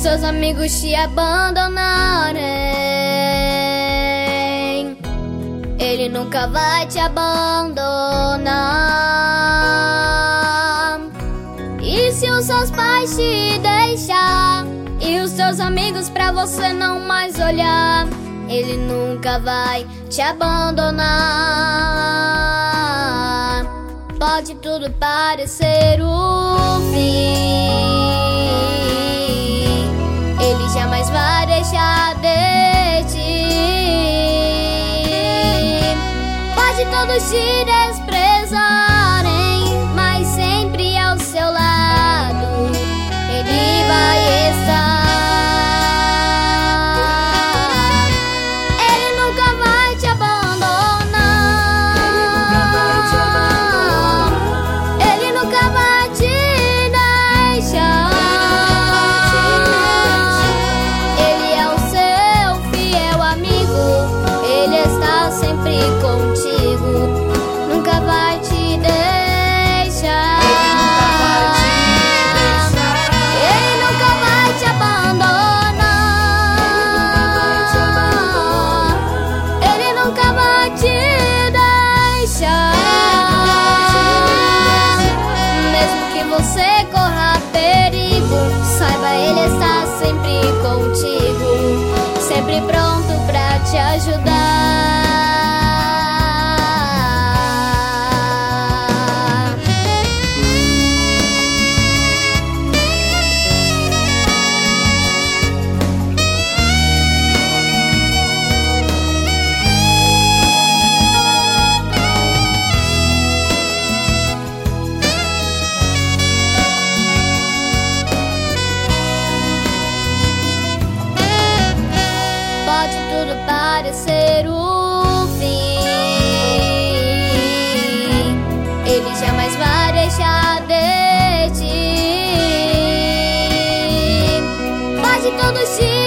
seus amigos te abandonarem, ele nunca vai te abandonar. E se os seus pais te deixar e os seus amigos pra você não mais olhar, ele nunca vai te abandonar. Pode tudo parecer o fim, ele jamais vai deixar de ti. Pode todos te desprezarem, mas sempre ao seu lado ele vai estar. Ele nunca vai te abandonar, ele nunca vai te deixar. Ele é o seu fiel amigo, ele está sempre contigo, nunca vai te deixar. Ele nunca vai te abandonar, ele nunca vai te deixar. Mesmo que você corra perigo, saiba, ele está sempre contigo, sempre pronto pra te ajudar. Pode tudo parecer o fim, ele jamais vai deixar de ti. Pode todos te